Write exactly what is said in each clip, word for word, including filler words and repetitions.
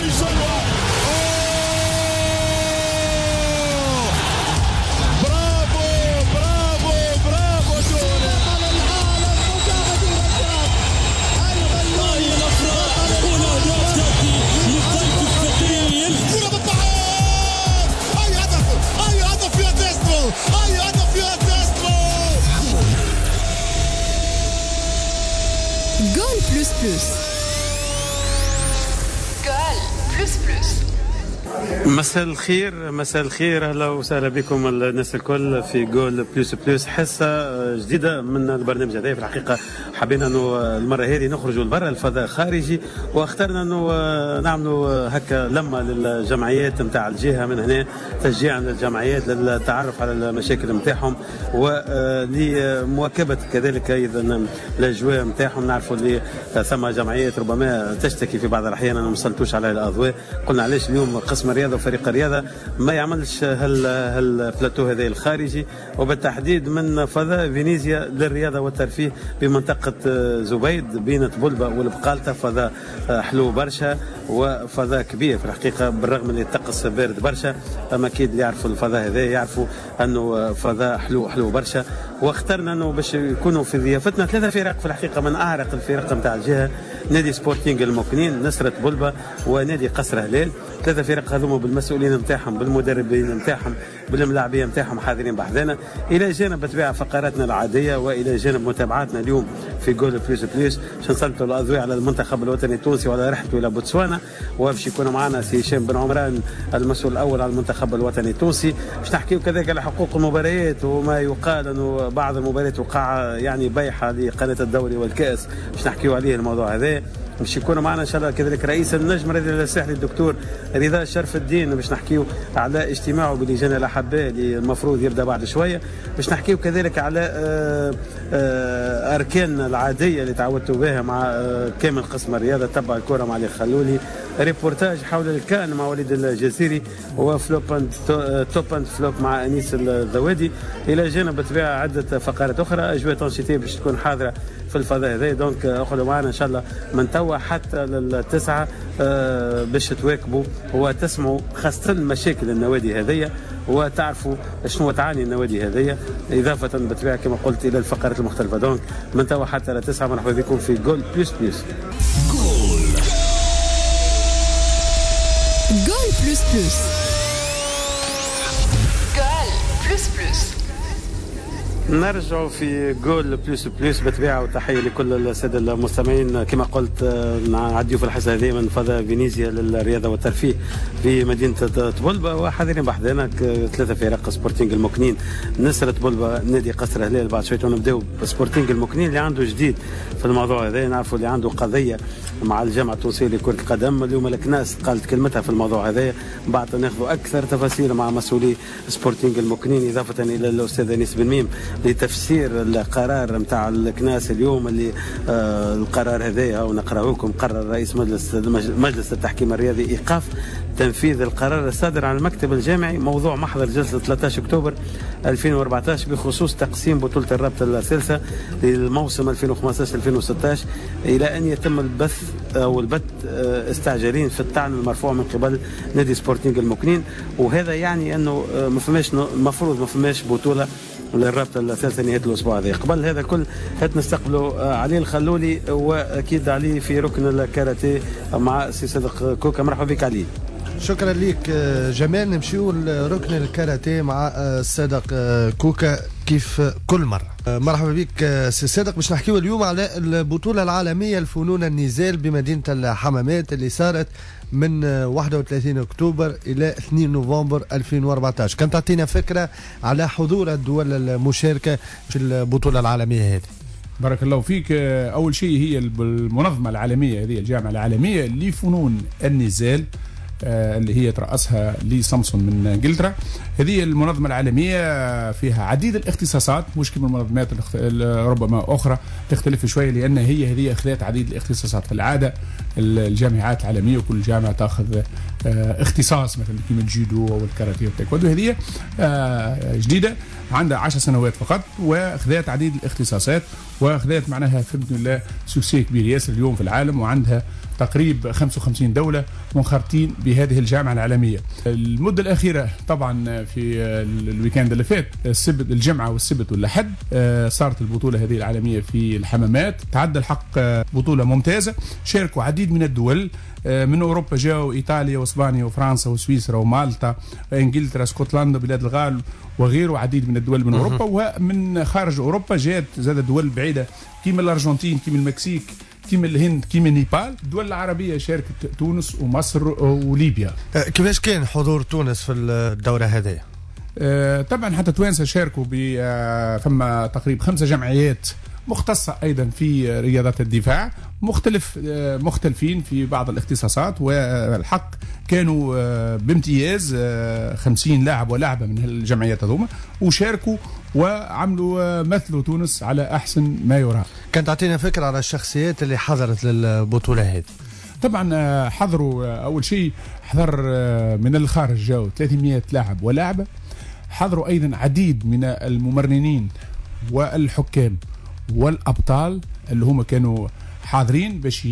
مساء الخير مساء الخير، اهلا وسهلا بكم الناس الكل في جول بلوس بلوس، حصه جديده من البرنامج هذا. في الحقيقه حبينا انه المره هذه نخرجوا لبرا الفضاء الخارجي، واخترنا انه نعملوا هكا لمه للجمعيات نتاع الجهه من هنا، تشجيعا للجمعيات للتعرف على المشاكل نتاعهم ولمواكبه كذلك ايضا الاجواء نتاعهم. نعرفوا اللي ثم جمعيات ربما تشتكي في بعض الاحيان انه ما وصلتوش على الاضواء. قلنا علاش اليوم قسم الرياضه وفريق الرياضه ما يعملش هال هالبلاتو هذا الخارجي، وبالتحديد من فضاء فينيزيا للرياضه والترفيه بمنطقه زبيد بين طبلبه والبقالته. فضاء حلو برشا وفضاء كبير في الحقيقه، بالرغم من الطقس بارد برشا، اما اكيد اللي يعرفوا الفضاء هذا يعرفوا انه فضاء حلو حلو برشا. واخترنا انه باش يكونوا في ضيافتنا ثلاثه فرق في الحقيقه من اعرق الفرق نتاع الجهه، نادي سبورتينغ المكنين، نصرة بلبة، ونادي قصر هلال. ثلاثه فرق هذوما بالمسؤولين نتاعهم، بالمدربين نتاعهم، بالملاعبيه نتاعهم حاضرين بحذانا، الى جانب بطبيعه فقراتنا العاديه والى جانب متابعاتنا اليوم في جول بلوس بلوس. باش نسلطوا الاضواء على المنتخب الوطني التونسي وعلى رحلته الى بوتسوانا، وباش يكون معنا سي هشام بن عمران المسؤول الاول على المنتخب الوطني التونسي. باش نحكيو كذلك على حقوق المباريات، وما يقال انه بعض المباريات وقع يعني بيحه لقناه الدوري والكاس، باش نحكيو عليه الموضوع هذا. باش يكون معنا ان شاء الله كذلك رئيس النجم الرياضي الساحلي الدكتور رضا شرف الدين، باش نحكيو على اجتماعه بلجان الاحباء اللي المفروض يبدا بعد شويه. باش نحكيو كذلك على آآ آآ اركان العاديه اللي تعودتوا بها مع كامل قسم الرياضه، تبع الكره مع علي خلولي، ريبورتاج حول الكان مع وليد الجزيري، وفلوب اند توب اند فلوب مع انيس الذوادي، الى جانب بطبيعه عده فقرات اخرى. اجواء تنشيطيه باش تكون حاضره في الفضاء هذا، دونك اخذوا معنا ان شاء الله من توا حتى للتسعه آه باش تواكبوا وتسمعوا خاصه مشاكل النوادي هذيا، وتعرفوا شنو تعاني النوادي هذيا، اضافه بطبيعه كما قلت الى الفقرات المختلفه. دونك من توا حتى للتسعه مرحبا بكم في جول بلوس بلوس. جول جول بلوس بلوس جول بلوس بلوس. نرجع في جول بلوس بلوس بطبيعه، وتحيه لكل الساده المستمعين. كما قلت نعديو في الحصه هذه من فضاء فينيزيا للرياضه والترفيه في مدينه طبلبه، وحاضرين بحذانا ثلاثه فرق: سبورتينغ المكنين، نصرة بلبة، نادي قصر هلال. بعد شويه نبداو بسبورتينغ المكنين اللي عنده جديد في الموضوع هذا، نعرفوا اللي عنده قضيه مع الجامعه التونسيه لكره القدم. اليوم الكناس قالت كلمتها في الموضوع هذا، بعد ناخذوا اكثر تفاصيل مع مسؤولي سبورتينغ المكنين، اضافه الى الاستاذ انيس بن ميم لتفسير القرار نتاع الكناس اليوم اللي آه القرار هذايا ونقرأه لكم. قرر رئيس مجلس مجلس التحكيم الرياضي ايقاف تنفيذ القرار الصادر عن المكتب الجامعي موضوع محضر جلسه ثلاثة عشر أكتوبر ألفين وأربعة عشر بخصوص تقسيم بطوله الرابطه الثالثه للموسم ألفين وخمسة عشر ألفين وستة عشر، الى ان يتم البث او البت استعجالين في الطعن المرفوع من قبل نادي سبورتينغ المكنين. وهذا يعني انه ما فماش، المفروض ما فماش بطوله للرابطه الثالثه نهايه الاسبوع هذا. قبل هذا الكل هات نستقبلوا علي الخلولي، واكيد علي في ركن الكاراتيه مع سي صدق كوكا. مرحبا بك علي. شكرا لك جمال. نمشيو لركن الكاراتيه مع صدق كوكا كيف كل مره. مرحبا بك سي صدق. باش نحكيو اليوم على البطوله العالميه لفنون النزال بمدينه الحمامات اللي صارت من واحد وثلاثين أكتوبر إلى اثنين نوفمبر ألفين وأربعة عشر. كان تعطينا فكرة على حضور الدول المشاركة في البطولة العالمية هذه. بارك الله فيك. أول شيء هي المنظمة العالمية هذه، الجامعة العالمية لفنون النزال اللي هي ترأسها لي سامسون من انجلترا. هذه المنظمة العالمية فيها عديد الاختصاصات، مش كما المنظمات ربما أخرى تختلف شوية، لأن هي هذه أخذت عديد الاختصاصات. في العادة الجامعات العالمية وكل جامعة تأخذ اختصاص، مثلا كيما الجودو والكاراتيه والتايكوندو. هذه جديدة عندها عشر سنوات فقط، واخذت عديد الاختصاصات، واخذت معناها في بإذن الله سوكسي كبير ياسر اليوم في العالم، وعندها تقريب خمسة وخمسين دولة منخرطين بهذه الجامعة العالمية. المدة الأخيرة طبعا في الويكاند اللي فات السبت الجمعة والسبت والأحد صارت البطولة هذه العالمية في الحمامات، تعدى الحق بطولة ممتازة، شاركوا عديد من الدول من أوروبا، جاءوا إيطاليا وإسبانيا وفرنسا وسويسرا ومالطا وإنجلترا اسكتلندا وبلاد الغال وغيره، عديد من الدول من أوروبا. ومن خارج أوروبا جاءت زاد دول بعيدة كيما الأرجنتين كيما المكسيك كيما الهند كيما نيبال. الدول العربية شاركت تونس ومصر وليبيا. كيفاش كان حضور تونس في الدورة هذه؟ أه طبعا حتى توانسة شاركوا ب فما تقريبا خمسة جمعيات مختصة أيضا في رياضات الدفاع، مختلف مختلفين في بعض الاختصاصات، والحق كانوا بامتياز خمسين لاعب ولاعبة من الجمعيات هذوما وشاركوا وعملوا مثلوا تونس على أحسن ما يرام. كانت تعطينا فكرة على الشخصيات اللي حضرت للبطولة هذه؟ طبعا حضروا أول شيء حضر من الخارج جاءوا ثلاثمئة لاعب ولاعبة، حضروا أيضا عديد من الممرنين والحكام والأبطال اللي هم كانوا حاضرين باش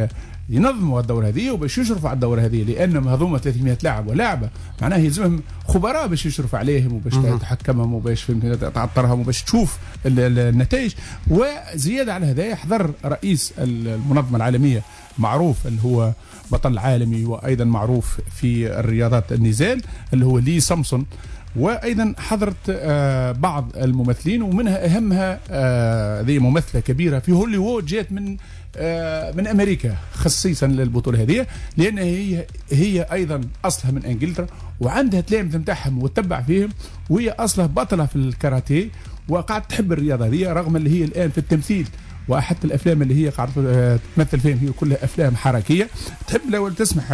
ينظموا الدورة هذه وباش يشرفوا على الدورة هذه، لأنهم هذوما ثلاثمئة لاعب ولاعبة معناه يلزمهم خبراء باش يشرفوا عليهم وباش تحكمهم وباش تعطرهم وباش تشوف النتائج. وزيادة على هذا حضر رئيس المنظمة العالمية معروف اللي هو بطل عالمي وأيضا معروف في الرياضات النزال اللي هو لي سامسون، وايضا حضرت بعض الممثلين ومنها اهمها ذي ممثله كبيره في هوليوود جات من من امريكا خصيصا للبطوله هذه، لان هي هي ايضا اصلها من انجلترا وعندها تلامذه نتاعهم وتتبع فيهم، وهي اصلها بطله في الكاراتيه وقاعد تحب الرياضه هذه رغم اللي هي الان في التمثيل، وحتى الافلام اللي هي قاعده تمثل فيهم هي كلها افلام حركيه. تحب لو تسمح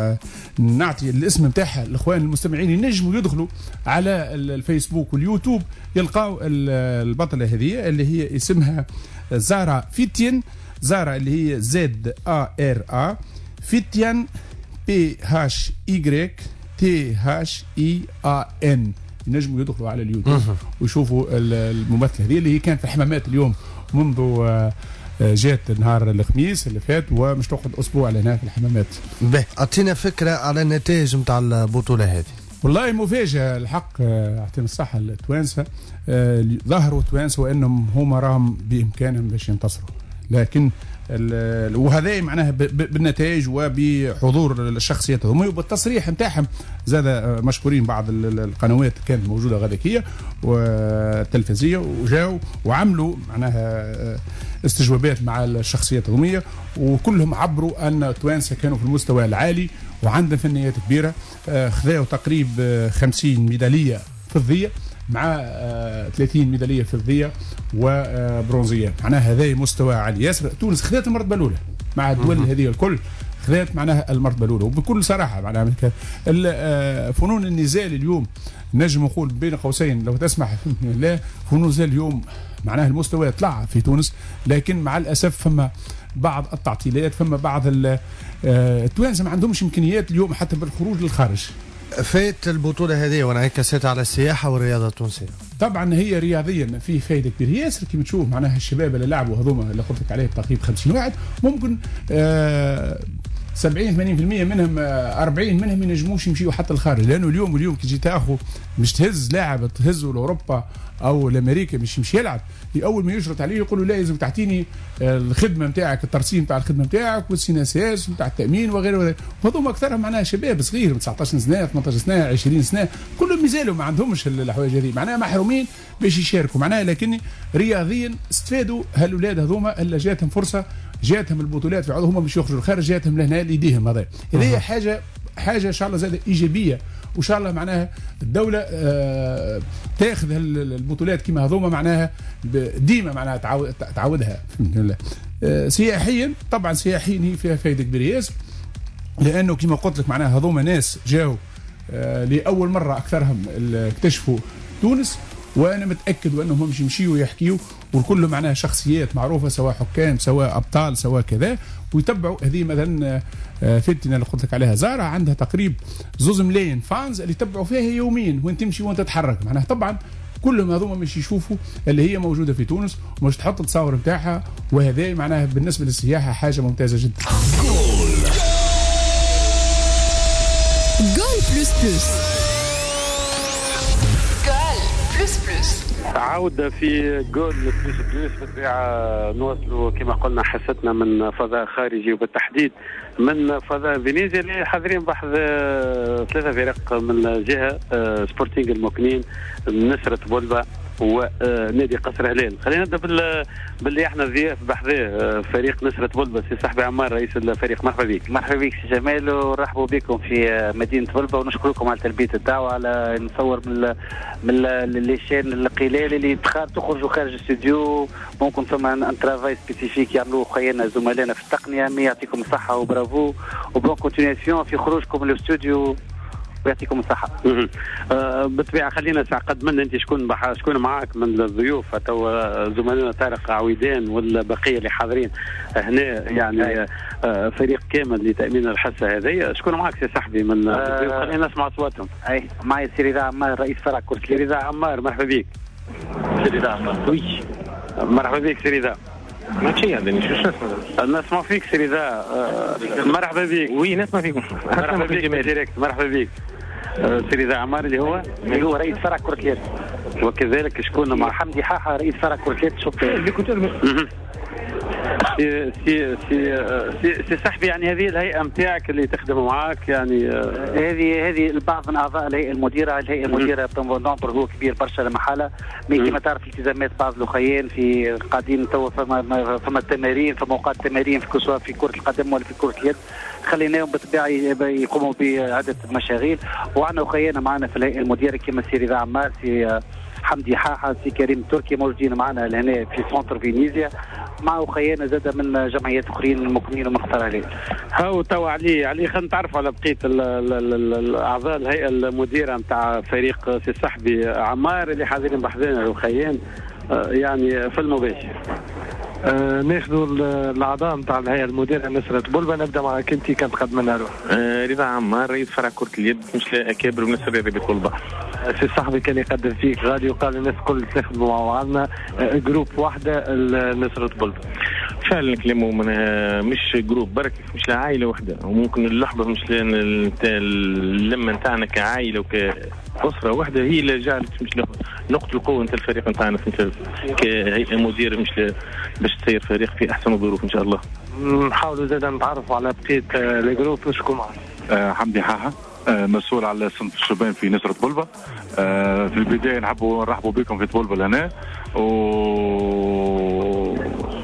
نعطي الاسم نتاعها الاخوان المستمعين ينجموا يدخلوا على الفيسبوك واليوتيوب يلقاو البطله هذه اللي هي اسمها زارا فيتين، زارا اللي هي زد ا ار ا فيتين بي هاش اي تي هاش اي ا ان. ينجموا يدخلوا على اليوتيوب ويشوفوا الممثله هذه اللي هي كانت في الحمامات اليوم منذ جات نهار الخميس اللي فات ومش تاخذ اسبوع لهنا في الحمامات. باهي اعطينا فكره على النتائج نتاع البطوله هذه. والله مفاجاه الحق، اعطينا الصحه التوانسه، ظهروا التوانسه وانهم هما راهم بامكانهم باش ينتصروا، لكن وهذا معناها بالنتائج وبحضور الشخصيات هذوما وبالتصريح نتاعهم زاد مشكورين بعض القنوات كانت موجوده غذائيه والتلفزيونيه وجاوا وعملوا معناها استجوابات مع الشخصيات هذوما، وكلهم عبروا ان التوانسه كانوا في المستوى العالي وعندهم فنيات كبيره. خذاوا تقريب خمسين ميداليه فضيه مع ثلاثين ميداليه فضيه وبرونزيه، معناها هذا مستوى عالي ياسر. تونس خذات المرتبه الاولى مع الدول هذه الكل، خذات معناها المرتبه الاولى وبكل صراحه. معناها فنون النزال اليوم نجم نقول بين قوسين لو تسمح لا فنون النزال اليوم معناها المستوى طلع في تونس، لكن مع الاسف فما بعض التعطيلات، فما بعض التوانسه ما عندهمش امكانيات اليوم حتى بالخروج للخارج. فات البطوله هذه وانعكست على السياحه والرياضه التونسيه. طبعا هي رياضيا في فائده كبيره ياسر كما تشوف، معناها الشباب اللي لعبوا هذوما اللي قلت لك عليه تقريبا خمسين واحد ممكن آه سبعين ثمانين بالمئة منهم أربعين منهم ما ينجموش يمشيوا حتى الخارج، لانه اليوم اليوم كي تجي تاخذ مش تهز لاعب تهزه لاوروبا او لامريكا مش يمشي يلعب، اول ما يشرط عليه يقولوا لا لازم تعطيني الخدمه نتاعك الترسيم نتاع الخدمه نتاعك والسيناساس نتاع التامين وغيره، وهذوما اكثرهم معناها شباب صغير تسعطاش سنه ثمانطاش سنه عشرين سنه كلهم مازالوا ما عندهمش الحوايج هذه، معناها محرومين باش يشاركوا معناها، لكن رياضيا استفادوا هالاولاد هذوما اللي جاتهم فرصه جاتهم البطولات في عضوهم مش يخرجوا الخارج جاتهم لهنا ليديهم. هذا هذه حاجه حاجه ان شاء الله زاد ايجابيه، وان شاء الله معناها الدوله آه تاخذ البطولات كما هذوما معناها ديما معناها تعود تعودها آه سياحيا. طبعا سياحيا هي فيها فائده كبيره ياسر، لانه كما قلت لك معناها هذوما ناس جاوا آه لاول مره اكثرهم اكتشفوا تونس، وانا متاكد وانهم مش يمشيوا ويحكيوا والكل معناها شخصيات معروفه سواء حكام سواء ابطال سواء كذا، ويتبعوا هذه مثلا فتنه اللي قلت لك عليها زارا عندها تقريب زوز ملايين فانز اللي يتبعوا فيها يوميا وين تمشي وين تتحرك، معناها طبعا كلهم هذوما مش يشوفوا اللي هي موجوده في تونس ومش تحط التصاور بتاعها، وهذا معناها بالنسبه للسياحه حاجه ممتازه جدا. بلوس بلوس. جول بلوس بلوس. عودة في جول بلوس بلوس. بالطبيعة نواصلوا كما قلنا حصتنا من فضاء خارجي وبالتحديد من فضاء فينيزيا اللي حاضرين بحث ثلاثة فرق من جهة سبورتينغ المكنين، نسرة بولبا ونادي قصر هلال. خلينا نبدا بال باللي احنا ضياف بحذاه فريق نسرة بولبا. سي صاحبي عمار رئيس الفريق، مرحبا بك. مرحبا بك سي جمال، ورحبوا بكم في مدينه بولبا، ونشكركم على تلبيه الدعوه، على نصور من من الليشين القلال اللي تخرجوا خارج الاستوديو. ممكن ثم ان ترافاي سبيسيفيك يعملوه خيانا زملائنا في التقنيه. مي يعطيكم الصحه وبرافو وبون كونتينياسيون في خروجكم من الاستوديو ويعطيكم الصحة. آه بالطبيعة خلينا ساعة قد من انت شكون بح... شكون معاك من الضيوف تو زملائنا طارق عويدان والبقية اللي حاضرين هنا، يعني آه فريق كامل لتأمين الحصة هذه. شكون معاك سي صاحبي من الضيوف؟ آه خلينا نسمع أصواتهم. أي معي سي رضا عمار رئيس فرع كرة اليد. سي رضا عمار مرحبا بك. سي رضا عمار وي مرحبا بك سي رضا. ماشي عندني شو نسمع نسمع فيك سي رضا. آه مرحبا بك. وي نسمع فيكم. مرحبا بك ديريكت. مرحبا بك سي رضا عمار اللي هو اللي هو رئيس فرع كرة اليد، وكذلك شكون مع حمدي حاحة رئيس فرع كرة اليد شطير. اللي كنت سي سي سي سي صاحبي، يعني هذه الهيئه نتاعك اللي تخدم معاك، يعني هذه هذه البعض من اعضاء الهيئه المديره. الهيئه المديره نومبر هو كبير برشا المحاله، مي كما تعرف التزامات بعض الاخيين في قاعدين تو فما فما التمارين، فما اوقات تمارين في سواء في كره القدم ولا في كره اليد، خليناهم بالطبيعه يقوموا بعده مشاغل. وعندنا اخينا معنا في الهيئه المديره كما سي رضا عمار، سي حمدي حاحة، سي كريم تركي، موجودين معنا لهنا في سونتر فينيزيا، مع خيانا زاد من جمعيات اخرين المكنين ومن قطر هلال. هاو تو علي علي خلينا نتعرفوا على بقيه الاعضاء الهيئه المديره نتاع فريق سي صاحبي عمار اللي حاضرين بحذانا الخيان، يعني في المباشر. آه ناخذوا الاعضاء نتاع الهيئه المديره نسرة بولبا. نبدا معك انت كنت قد منا روح. آه رضا عمار رئيس فرع كرة اليد مش اكابر من السر رياضي بولبا. سي صاحبي كان يقدم فيك غادي وقال الناس الكل تخدموا مع بعضنا آه جروب واحده نسرة بولبا. فعلا كلامه من مش جروب برك، مش عائله واحده، وممكن اللحظه مش اللمه نتاعنا كعائله وكاسره واحده هي اللي جعلت مش نقطه القوه نتاع الفريق نتاعنا كهيئه مديره مش باش تسير فريق في احسن الظروف ان شاء الله. نحاولوا زاد نتعرفوا على بقيه الجروب. وشكون معنا؟ آه حمدي حاحة، آه مسؤول على صنف الشبان في نسرة بولبا. آه في البدايه نحبوا نرحبوا بكم في بولبا هنا، و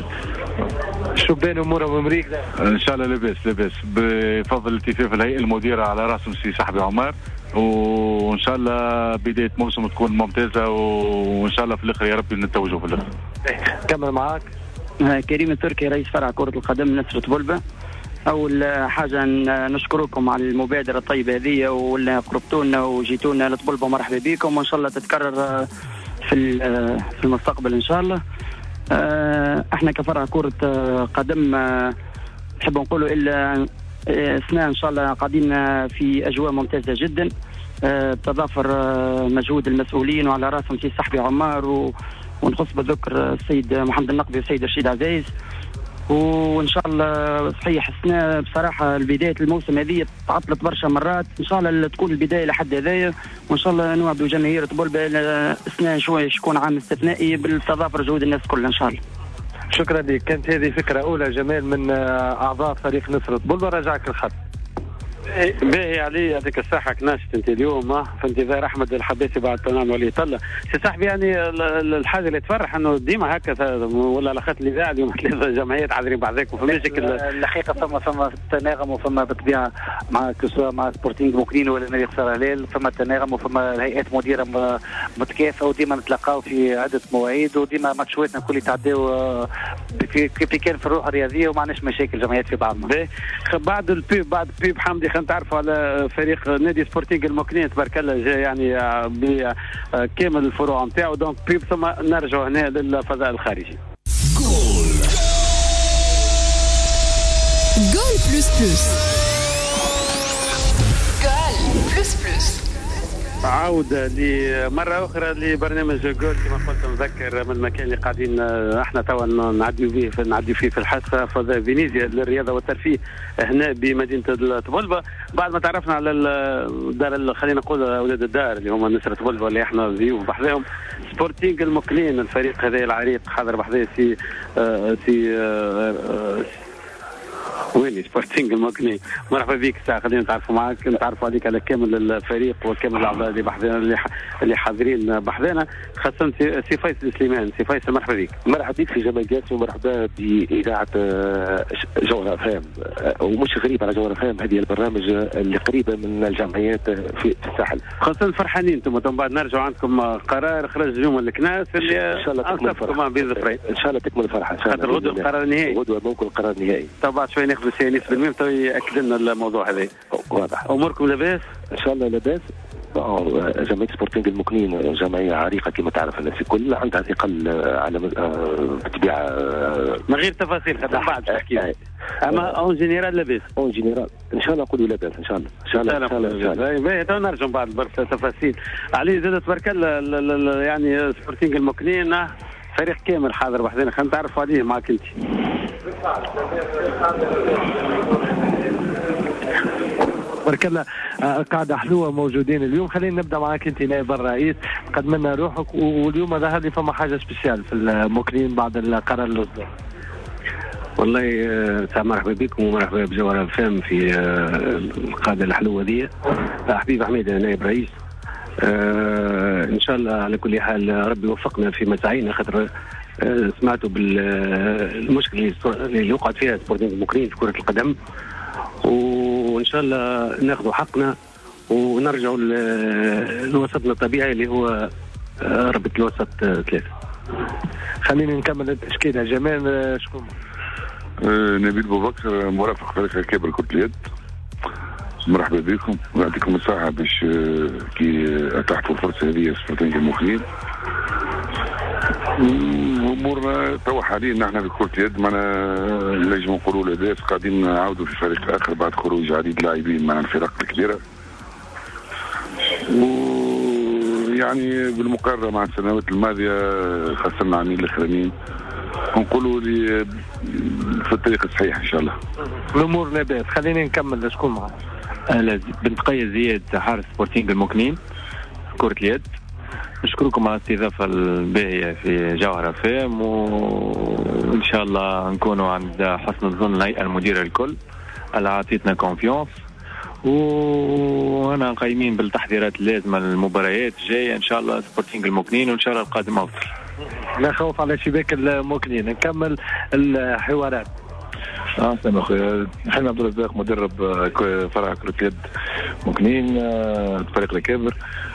شبان امورهم امريكا ان شاء الله لاباس لاباس بفضل التفاف الهيئه المديره على راسهم سي صاحبي عمار، وان شاء الله بدايه موسم تكون ممتازه، وان شاء الله في الاخر يا ربي نتوجوا في الاخر. كمل معاك. كريم تركي رئيس فرع كره القدم نسرة بولبا. اول حاجه نشكركم على المبادره الطيبه هذه، واللي قربتونا وجيتونا لطبولبا. مرحبا بكم، وان شاء الله تتكرر في في المستقبل ان شاء الله. احنا كفرع كرة قدم نحب نقولوا الا اثناء ان شاء الله قاعدين في اجواء ممتازه جدا، تضافر مجهود المسؤولين وعلى راسهم سي صاحبي عمار، ونخص بالذكر السيد محمد النقبي والسيد رشيد عزيز. وان شاء الله صحيح السنه بصراحه بدايه الموسم هذه تعطلت برشا مرات، ان شاء الله تكون البدايه لحد هذايا، وان شاء الله نوعدوا جماهير بولبا السنه شويه يكون عام استثنائي بالتضافر جهود الناس كلها ان شاء الله. شكرا لك. كانت هذه فكره اولى جمال من اعضاء فريق نسرة بولبا. رجعك الخط. باهي علي يعطيك الصحة. كناشت انت اليوم في انتظار احمد الحباسي بعد طنان ولي طلة. سي صاحبي يعني الحاجة اللي تفرح انه ديما هكا ولا على خاطر الاذاعة اليوم ثلاثة جمعيات حاضرين بعضاكم فما شكل. الحقيقة فما فما تناغم وفما بالطبيعة مع كسوة مع سبورتينغ مكنين ولا نادي قصر هلال، فما تناغم وفما هيئات مديرة متكافئة، وديما نتلاقاو في عدة مواعيد، وديما ماتشواتنا كل يتعداو كيف كان في الروح الرياضية، وما عندناش مشاكل جمعيات في بعضنا. بعد البيب بعد البيب حمدي خلينا نتعرفوا على فريق نادي سبورتينغ المكنين تبارك الله جاي يعني بكامل الفروع نتاعو. دونك بيب ثم نرجعوا هنا للفضاء الخارجي. جول جول بلوس بلوس. جول بلوس بلوس. عودة لمرة أخرى لبرنامج جول كما قلت نذكر من المكان اللي قاعدين احنا توا نعديو فيه نعديو فيه في الحاسة في فينيزيا للرياضة والترفيه هنا بمدينة طبلبة. بعد ما تعرفنا على الدار خلينا نقول أولاد الدار اللي هما نسرة طبلبة اللي احنا ضيوف بحذاهم سبورتينغ المقلين الفريق هذا العريق حاضر بحذاه سي سي ويلي سبورتينغ المقني. مرحبا بك ساعة خلينا نتعرفوا معك نتعرفوا عليك على كامل الفريق وكامل الاعضاء اللي بحذانا اللي حاضرين بحذانا خاصة سي فيصل سليمان. سي فيصل مرحبا بك. مرحبا بك في جمال جاسم ومرحبا بإذاعة جوهر فام ومش غريب على جوهر فام هذه البرنامج اللي قريبة من الجمعيات في الساحل. خاصة فرحانين انتم بعد نرجعوا عندكم قرار خرج اليوم الكناس اللي ان شاء الله تكمل الفرحة ان شاء الله تكمل الفرحة ان شاء الله غدوة القرار النهائي غدوة ممكن القرار النهائي. طبعا شوي ناخذ سي انيس بالميم تو ياكد لنا الموضوع هذا. واضح. اموركم لاباس؟ ان شاء الله لاباس. جمعية سبورتينغ المقنين جمعية عريقة كما تعرف الناس الكل عندها ثقل على بالطبيعة من غير تفاصيل خاطر بعد تحكي اما اون جينيرال لاباس. اون جينيرال ان شاء الله نقولوا لاباس ان شاء الله ان شاء الله ان شاء الله ان شاء الله نرجع بعد برشا تفاصيل علي زاد تبارك الله يعني سبورتينغ المقنين فريق كامل حاضر بحذنا خلينا نتعرفوا عليه معك انت. بارك الله. قاعدة حلوة موجودين اليوم. خلينا نبدا معك انت نائب الرئيس قدم لنا روحك واليوم ظهر لي فما حاجة سبيسيال في المقنين بعد القرار اللي صدر. والله مرحبا بكم ومرحبا بجوهر فام في القاعدة الحلوة دي. حبيب حميد نائب رئيس آه ان شاء الله على كل حال ربي يوفقنا في مساعينا خاطر آه سمعتوا بالمشكله اللي وقعت فيها سبورتينغ المقرين في كره القدم وان شاء الله ناخذوا حقنا ونرجعوا لوسطنا الطبيعي اللي هو آه ربط الوسط آه ثلاثه. خلينا نكمل التشكيله. جمال شكون؟ آه نبيل بوبكر مرافق فريق كبر كره اليد. مرحبا بكم ويعطيكم الصحة باش كي اتاحتوا الفرصة هذه سبورتينغ المقلين. امورنا توا حاليا نحن في كرة اليد معنا نجم نقولوا لاباس قاعدين نعاودوا في فريق اخر بعد خروج عديد لاعبين مع الفرق الكبيرة. ويعني بالمقارنة مع السنوات الماضية خسرنا عامين الاخرانيين نقولوا لي في الطريق الصحيح ان شاء الله. الامور لاباس. خلينا نكمل شكون معنا؟ اهلا بنت قية زياد حارس سبورتينغ المقنين كرة اليد. نشكركم على الاستضافة الباهية في جوهر فام وان شاء الله نكونوا عند حسن الظن الهيئة المديرة الكل اللي عطيتنا كونفيونس وانا قايمين بالتحضيرات اللازمة للمباريات الجاية ان شاء الله سبورتينغ المقنين وان شاء الله القادم افضل. لا خوف على شباك المقنين. نكمل الحوارات. اه سلام اخويا. حنا عبد الرزاق مدرب فرع كرة اليد مقنين فريق الكابر.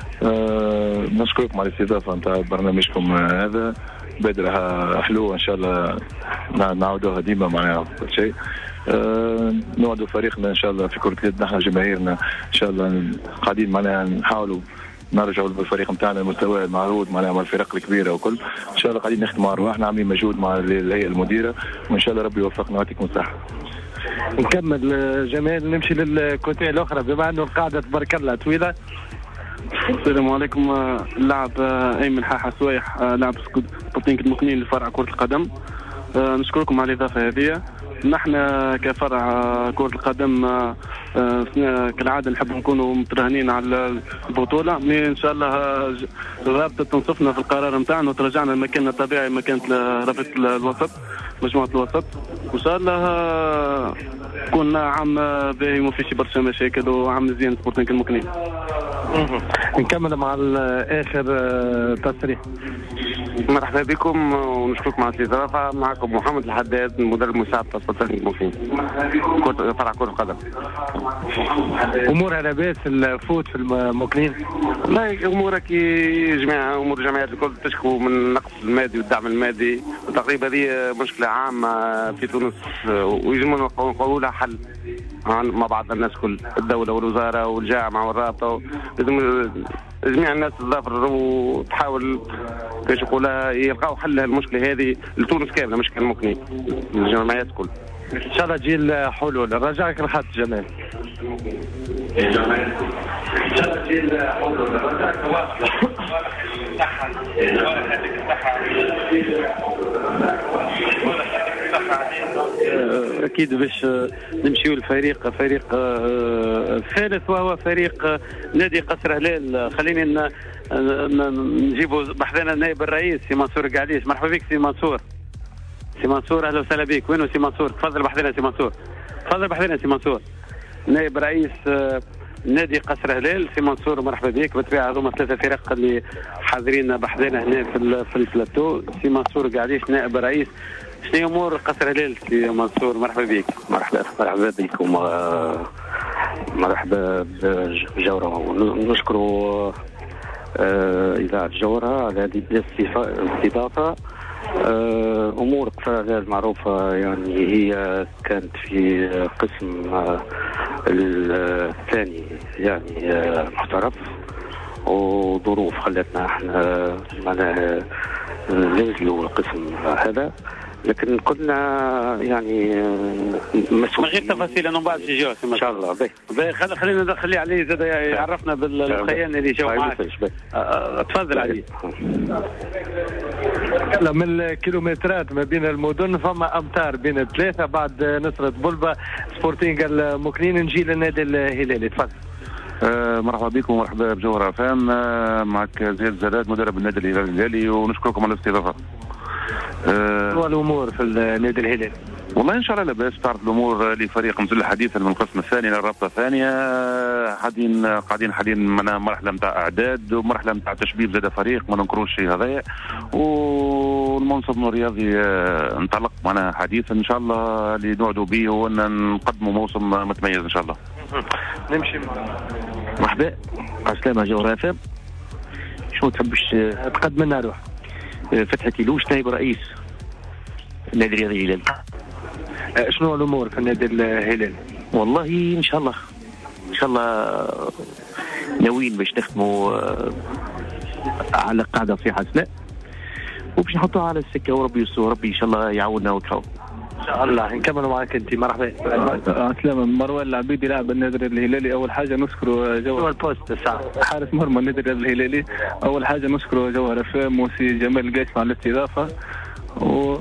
آه نشكركم على الاستضافه نتاع برنامجكم هذا. بادرة حلوه ان شاء الله نعاودوها ديما معناها كل شيء. آه نوعدوا فريقنا ان شاء الله في كرة اليد. نحن جماهيرنا ان شاء الله قاعدين معناها نحاولوا نرجعوا للفريق نتاعنا المستوى المعروض معناها مع الفرق الكبيره وكل. ان شاء الله قاعدين نخدموا على رواحنا عاملين مجهود مع الهيئه المديره وان شاء الله ربي يوفقنا ويعطيكم الصحه. نكمل جمال نمشي للكوتي الاخرى بما انه القاعده تبارك الله طويله. السلام عليكم. اللاعب ايمن حاحه سويح لاعب سبورتينغ المقنين لفرع كره القدم. نشكركم على الاضافه هذه. نحن كفرع كرة القدم كالعادة نحب نكونوا مترهنين على البطولة مي إن شاء الله الرابطة تنصفنا في القرار نتاعنا وترجعنا لمكاننا الطبيعي مكان رابطة الوسط مجموعة الوسط وإن شاء الله كنا عام باهي وما فيش برشا مشاكل وعام مزيان سبورتينغ المقنين. نكمل مع آخر تصريح. مرحبا بكم ونشكركم على الاستضافه. معكم محمد الحداد المدرب المساعد سبورتينغ المقنين فرع كرة القدم. امورها لاباس الفوت في المقنين؟ لا امورك جميع امور جمعيات الكل تشكو من النقص المادي والدعم المادي وتقريبا هذه مشكله عامه في تونس ويجب نقولوا لها حل مع بعض الناس كل الدوله والوزاره والجامعه والرابطه. لازم جميع الناس تظافر وتحاول كيش يقولها يلقاو حل المشكله هذه لتونس كامله مشكله المقنين الجمعيات كل. ان شاء الله تجي الحلول. رجعك الخط جمال. اكيد باش نمشيو لفريق فريق ثالث وهو فريق نادي قصر هلال. خليني نجيبوا بحذنا نائب الرئيس سي منصور قعديش. مرحبا بك سي منصور. سي منصور اهلا وسهلا بك. وينو سي منصور؟ تفضل بحذنا سي منصور. تفضل بحذنا سي منصور. نائب رئيس نادي قصر هلال سي منصور مرحبا بك. بالطبيعه هذوما ثلاثه فرق اللي حاضرين بحذنا هنا في في البلاتو. سي منصور قعديش نائب رئيس. شنو امور قصر هلال سي منصور؟ مرحبا بك. مرحبا مرحبا بكم. مرحبا بجوره. نشكروا اذاعه جوره على هذه الاستضافه. امور قصر هلال معروفه، يعني هي كانت في قسم الثاني يعني محترف، وظروف خلتنا احنا معناها ننزلوا القسم هذا، لكن كنا يعني من غير تفاصيل انه بعد يجيو ان شاء الله. باهي خلينا نخلي علي زاد يعرفنا بالخيان اللي جاوا معك. تفضل علي. من الكيلومترات ما بين المدن فما امتار بين ثلاثه بعد نصرة بلبة سبورتينغ المكنين نجي للنادي الهلالي. تفضل. آه مرحبا بكم ومرحبا بجوهر فام. آه معك زياد زلاد مدرب النادي الهلالي، ونشكركم على الاستضافه. آه والامور في النادي الهلالي والله ان شاء الله لاباس. تعرف الامور لفريق نزل حديثا من القسم الثاني للرابطه الثانيه، قاعدين قاعدين حاليا من مرحله نتاع اعداد ومرحله نتاع تشبيب زاد فريق، ما ننكروش الشيء هذايا، والمنصب الرياضي انطلق معنا حديثا ان شاء الله اللي نوعدوا به هو ان نقدموا موسم متميز ان شاء الله. نمشي مرحبا عسلامة جوهر فام. شنو تحبش تقدم لنا؟ روح فتحي كيلوش نائب رئيس النادي الرياضي الهلالي. شنو الامور في النادي الهلالي؟ والله ان شاء الله ان شاء الله ناويين باش نخدموا على قاعده في حسناء وباش نحطوها على السكه، وربي يستر، ربي ان شاء الله يعاوننا ويكرم ان شاء الله. نكملوا معك انت. مرحبا. عسلامة. مروان العبيدي لاعب النادي الهلالي. اول حاجه نشكروا جوهر البوست حارس مرمى النادي الهلالي. اول حاجه نشكروا جوهر فام وسي جمال القيس على الاستضافه، و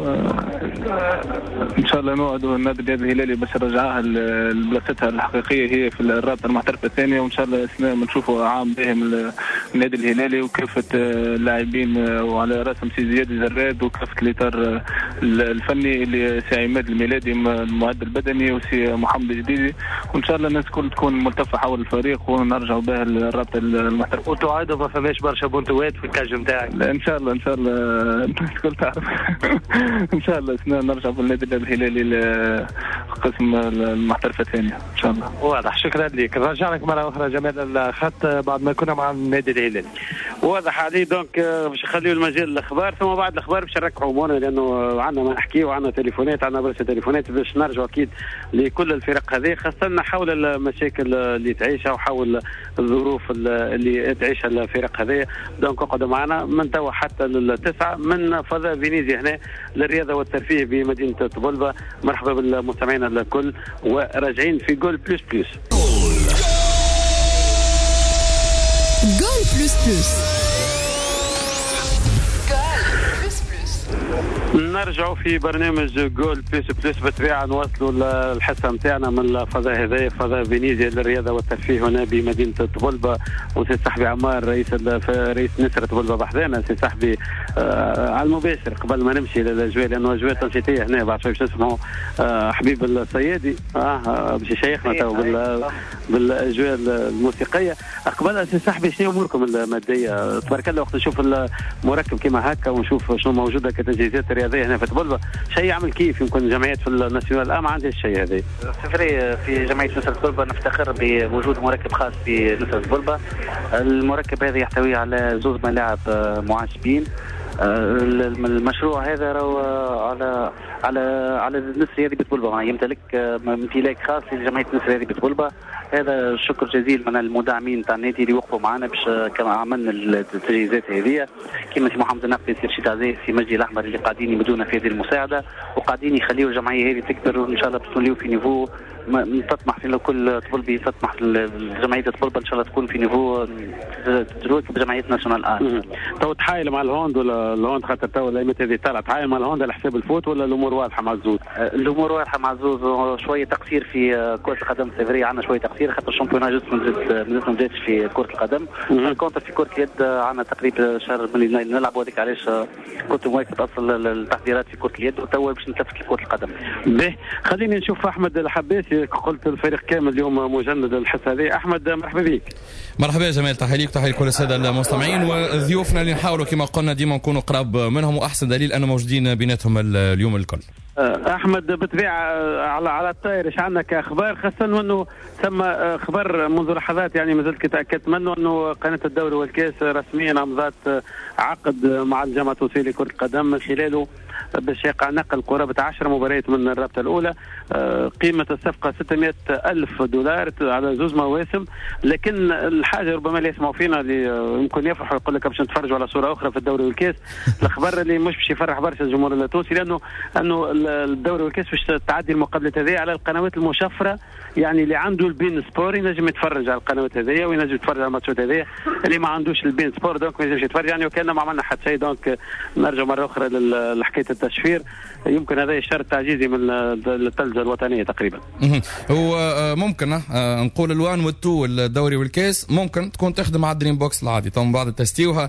ان شاء الله نوعدوا النادي الهلالي باش نرجعها لبلاصتها الحقيقيه هي في الرابطه المحترفه الثانيه، وان شاء الله نشوفوا عام باهم النادي الهلالي وكافه اللاعبين، وعلى راسهم سي زياد الزراد وكافه الاطار الفني اللي سي عماد الميلادي المعد البدني وسي محمد الجديدي، وان شاء الله الناس كل تكون ملتفه حول الفريق ونرجعوا بها الرابطه المحترفه. وتوعدوا ما فماش برشا بنتوات في الكاج نتاعك؟ ان شاء الله ان شاء الله الكل تعرف ان شاء الله نرجع بالنادي الهلالي لقسم المحترفه الثانيه ان شاء الله. واضح. شكرا لك. نرجع لك مره اخرى جمال الخط بعد ما كنا مع النادي الهلالي. واضح علي. دونك باش نخليو المجال للاخبار، ثم بعد الاخبار باش نركعوا امورنا لانه عندنا ما نحكيو، وعندنا تليفونات، عندنا برشا تليفونات باش نرجعوا اكيد لكل الفرق هذه، خاصه حول المشاكل اللي تعيشها وحول الظروف اللي تعيشها الفرق هذه. دونك اقعدوا معنا من توا حتى للتسعه من فضاء فينيزيا هنا للرياضه والترفيه بمدينه طبلبه. مرحبا بالمستمعين الكل وراجعين في جول بلوس بلوس. جول بلوس بلوس. نرجعوا في برنامج جول بلوس بلوس. بالطبيعه نواصلوا الحصه نتاعنا من الفضاء هذا، فضاء فينيزيا للرياضه والترفيه هنا بمدينه طبلبه، وسي صاحبي عمار رئيس رئيس نسرة طبلبه بحذانا. سي صاحبي آه على المباشر قبل ما نمشي للاجواء، لانه اجواء تنشيطيه هنا بعد شوي باش نسمعوا آه حبيب الصيادي اه باش يشيخنا تو بالاجواء الموسيقيه. قبل سي صاحبي شنو اموركم الماديه؟ تبارك الله وقت نشوف المركب كما هكا ونشوف شنو موجوده كتجهيزات رياضيه هنا في طبلبه، شيء يعمل كيف يمكن جمعيات في الناسيونال الان ما عندها الشيء هذا. سفري في جمعيه نسرة طبلبه نفتخر بوجود مركب خاص في نسرة طبلبه. المركب هذا يحتوي على زوج ملاعب معاشبين. المشروع هذا راهو على على على النسر هذه بطبلبه، يمتلك امتلاك خاص لجمعيه النسر هذه بطبلبه. هذا شكر جزيل من المدعمين تاع النادي اللي وقفوا معنا باش كما عملنا التجهيزات هذه، كما سي محمد النقدي، سي رشيد عزيز، سي مجدي الاحمر اللي قاعدين يمدونا في هذه المساعده وقاعدين يخليوا الجمعيه هذه تكبر، وان شاء الله باش نوليو في نيفو تطمح في كل طبلبي تطمح جمعيه طبلبه ان شاء الله تكون في نيفو تواكب جمعيه ناسيونال ان. تو تحايل مع الهوند ولا الهوند خاطر تو الايامات هذه طالعه تحايل مع الهوند على حساب الفوت ولا الامور واضحه مع الزوز؟ الامور واضحه مع الزوز، شويه تقصير في كره القدم السيفريه، عندنا شويه تقصير خاطر الشامبيون جست ما جاتش في كره القدم. الكونتر في كره اليد عندنا تقريبا شهر من نلعب، وهذيك علاش كنت مواكب اصل التحضيرات في كره اليد وتوا باش نتلفت لكره القدم. باهي خليني نشوف احمد الحباسي، قلت الفريق كامل اليوم مجند الحصه هذه. احمد مرحبا بك. مرحبا يا جمال، تحيه ليك وتحيه لكل الساده المستمعين وضيوفنا اللي نحاولوا كما قلنا ديما نكونوا قراب منهم، واحسن دليل انه موجودين بيناتهم اليوم الكل. احمد بالطبيعه على على الطاير ايش عندنا كاخبار، خاصه انه ثم خبر منذ لحظات يعني ما زلت تاكدت منه انه قناه الدوري والكاس رسميا امضت عقد مع الجامعه التونسيه لكره القدم من خلاله باش يقع نقل قرابه عشر مباريات من الرابطه الاولى. قيمه الصفقه ستمائة ألف دولار على زوز مواسم، لكن الحاجه ربما اللي يسمعوا فينا اللي يمكن يفرحوا يقول لك باش نتفرجوا على صوره اخرى في الدوري والكاس. الخبر اللي مش باش يفرح برشا الجمهور التونسي لانه انه الدوري والكاس باش تعدي المقابلات هذه على القنوات المشفره، يعني اللي عنده البين سبور ينجم يتفرج على القنوات هذه وينجم يتفرج على الماتشات هذه، اللي ما عندوش البين سبور دونك ما ينجمش يتفرج يعني. وكان ما عملنا حتى شيء دونك نرجع مره اخرى لحكايه التشفير، يمكن هذا شرط تعجيزي من الثلجه الوطنيه تقريبا. هو ممكن نقول الوان والتو الدوري والكاس ممكن تكون تخدم على الدريم بوكس العادي، طبعا بعد تستيوها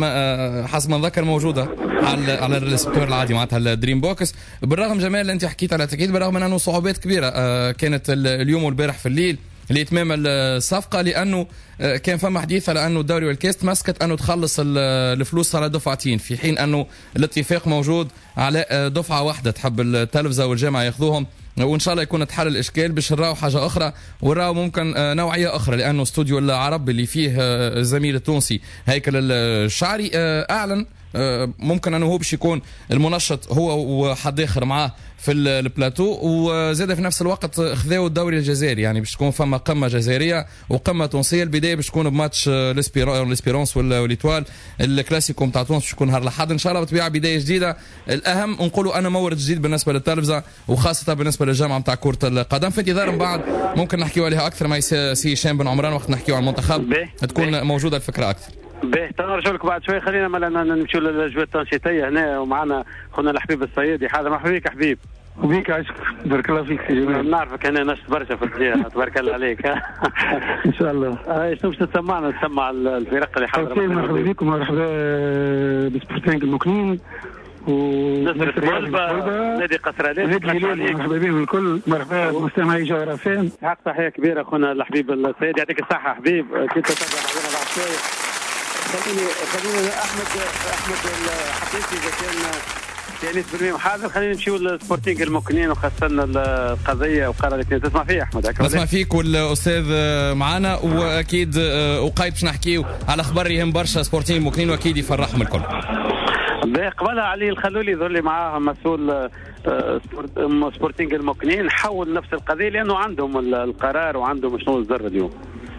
اما حسب ما نذكر موجوده على على الريسبتور العادي معناتها الدريم بوكس. بالرغم جمال انت حكيت على تاكيد، بالرغم من انه صعوبات كبيره كانت اليوم والبارح في الليل لإتمام الصفقة، لأنه كان فما حديث على أنه الدوري والكاس تمسكت أنه تخلص الفلوس على دفعتين، في حين أنه الاتفاق موجود على دفعة واحدة تحب التلفزة والجامعة ياخذوهم، وإن شاء الله يكون تحل الإشكال باش نراو حاجة أخرى ونراو ممكن نوعية أخرى، لأنه استوديو العرب اللي فيه الزميل التونسي هيكل الشعري أعلن ممكن انه هو باش يكون المنشط هو وحد اخر معاه في البلاتو، وزاد في نفس الوقت خذاو الدوري الجزائري، يعني باش تكون فما قمه جزائريه وقمه تونسيه. البدايه باش تكون بماتش ليسبيرونس والإيتوال، الكلاسيكو نتاع تونس باش يكون نهار الاحد ان شاء الله، بطبيعه بدايه جديده. الاهم نقولوا انا مورد جديد بالنسبه للتلفزه وخاصه بالنسبه للجامعه نتاع كره القدم، في انتظار من بعد ممكن نحكيوا عليها اكثر مع سي هشام بن عمران وقت نحكيوا على المنتخب تكون موجوده الفكره اكثر. باهي نرجع لك بعد شوي، خلينا مالا نمشيو للاجواء التنشيطيه هنا ومعنا خونا الحبيب الصيادي. حاضر مرحبا بك حبيب. وبيك عشق، بارك الله فيك سي جمال. نعرفك انا نشط برشا في الجهه تبارك الله عليك. ان شاء الله. ايش باش تسمعنا نسمع الفرق اللي حاضره؟ مرحبا بكم، مرحبا بسبورتينغ المكنين ونصر بولبا نادي قصر عليك، مرحبا بهم الكل. مرحبا بمستمعي جوهر فام. حق تحيه كبيره خونا الحبيب السيد، يعطيك الصحه حبيب. كنت ترجع معنا بعد شوي. خليني خلينا احمد احمد الحقيقي اذا كان يعني بالميم حاضر. خلينا نمشيو للسبورتينغ المكنين وخاصه القضيه وقرار الاثنين. تسمع فيه احمد؟ نسمع فيك والاستاذ معنا، واكيد وقايد باش نحكيو على خبر يهم برشا سبورتينغ المكنين واكيد يفرحهم الكل. قبلها علي الخلولي ظل لي معاه مسؤول سبورتينغ المكنين حول نفس القضيه لانه عندهم القرار وعندهم شنو الزر اليوم.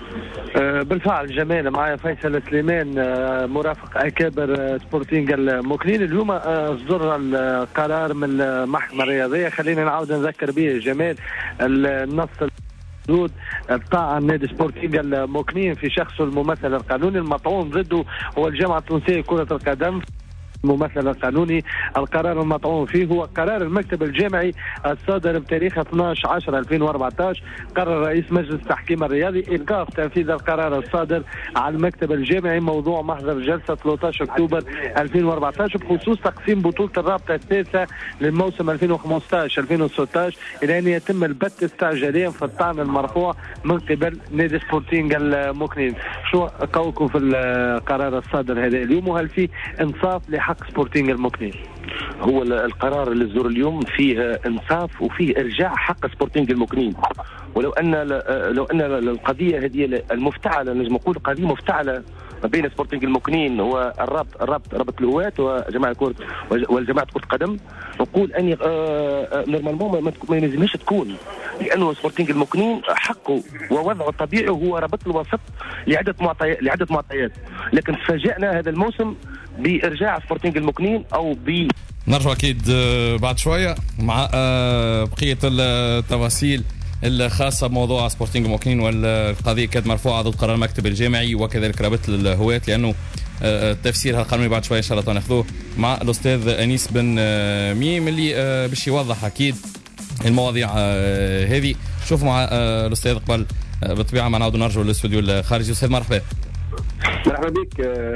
بالفعل جمال، معايا فيصل سليمان مرافق اكابر سبورتينغ المكنين. اليوم اصدر القرار من المحكمه الرياضيه، خلينا نعاود نذكر به جمال النص الحدود بتاع النادي سبورتينغ المكنين في شخصه الممثل القانوني المطعون ضده هو الجامعه التونسيه لكره القدم. الممثل القانوني القرار المطعون فيه هو قرار المكتب الجامعي الصادر بتاريخ اثناشر عشرة ألفين وأربعة عشر. قرر رئيس مجلس التحكيم الرياضي ايقاف تنفيذ القرار الصادر على المكتب الجامعي موضوع محضر جلسه ثلاثة عشر أكتوبر ألفين وأربعة عشر بخصوص تقسيم بطوله الرابطه الثالثه للموسم ألفين وخمسة عشر ألفين وستة عشر الى ان يتم البت استعجاليا في الطعن المرفوع من قبل نادي سبورتينغ المكنين. شو قولكم في القرار الصادر هذا اليوم، وهل في انصاف لحق سبورتينغ المكنين؟ هو القرار اللي صدر اليوم فيه انصاف وفيه ارجاع حق سبورتينغ المكنين، ولو ان لو ان القضيه هذه المفتعله، نجم نقول قضيه مفتعله ما بين سبورتينغ المكنين والرابط الرابط رابط الهواة وجماعه كره والجماعه كره القدم، نقول اني نورمالمون ما يلزمش تكون، لانه سبورتينغ المكنين حقه ووضعه الطبيعي هو رابط الوسط لعده معطيات لعده معطيات، لكن تفاجئنا هذا الموسم بارجاع سبورتينغ المكنين او ب نرجع اكيد بعد شويه مع بقيه التفاصيل الخاصه بموضوع سبورتينغ مكنين والقضيه كانت مرفوعه ضد قرار المكتب الجامعي وكذلك رابطه الهواة، لانه التفسير القانوني بعد شويه ان شاء الله ناخذوه مع الاستاذ انيس بن ميم اللي باش يوضح اكيد المواضيع هذه. شوفوا مع الاستاذ قبل بالطبيعه ما نعاودوا نرجعوا للاستوديو الخارجي. استاذ مرحبا. مرحبا بك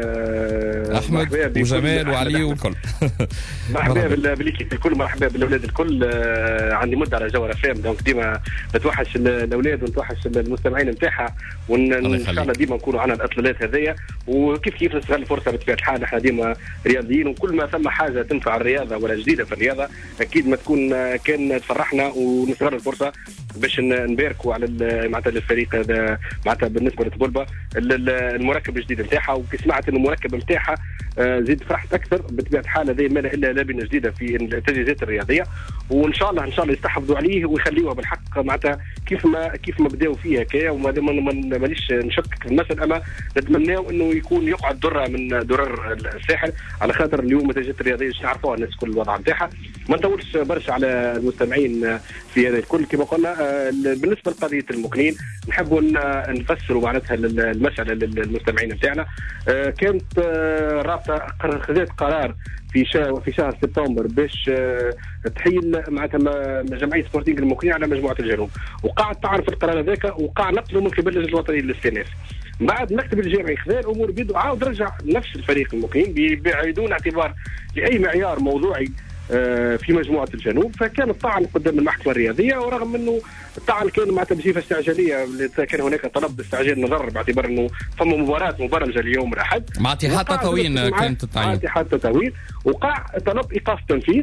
احمد وجمال وعلي والكل. مرحبا بالكيف الكل، مرحبا بالاولاد الكل. عندي مده على جوهر اف ام، دونك ديما نتوحش الاولاد ونتوحش المستمعين نتاعها، وان شاء الله ديما نكونوا على الاطلالات هذيا، وكيف كيف نستغل الفرصه بطبيعه الحال. احنا ديما رياضيين، وكل ما ثم حاجه تنفع الرياضه ولا جديده في الرياضه اكيد ما تكون كان تفرحنا، ونستغل الفرصه باش نباركوا على معناتها الفريق هذا معناتها بالنسبه لطبولبا المركب الجديد نتاعها. وكي سمعت انه المركب نتاعها زيد فرحت اكثر بطبيعه الحال. هذه ما الا لبنه جديده في التجهيزات الرياضيه، وان شاء الله ان شاء الله يستحفظوا عليه ويخليوها بالحق معناتها كيف ما كيف ما بداوا فيها كيا. وما مانيش نشك في المساله، اما نتمناو انه يكون يقعد دره من درر الساحل، على خاطر اليوم التجهيزات الرياضيه نعرفوها الناس كل الوضع نتاعها. ما نطولش برشا على المستمعين في هذا الكل. كما قلنا بالنسبه لقضيه المكنين نحبوا نفسروا معناتها المساله للمستمعين نتاعنا. كانت رابطه خذت قرار في شهر في شهر سبتمبر باش تحيل معناتها جمعيه سبورتينغ المكنين على مجموعه الجنوب، وقعد تعرف القرار هذاك وقع نقله من قبل اللجنه الوطنيه للاستئناف. بعد المكتب الجامعي خذا الامور بيدو عاود رجع نفس الفريق المكنين بدون اعتبار لاي معيار موضوعي في مجموعه الجنوب. فكان الطعن قدام المحكمه الرياضيه، ورغم انه الطعن كان مع بصفه استعجاليه، كان هناك طلب باستعجال النظر باعتبار انه ثم مباراه مبرمجه اليوم الاحد مع اتحاد تطاوين كانت التعيين. مع اتحاد تطاوين وقع طلب ايقاف تنفيذ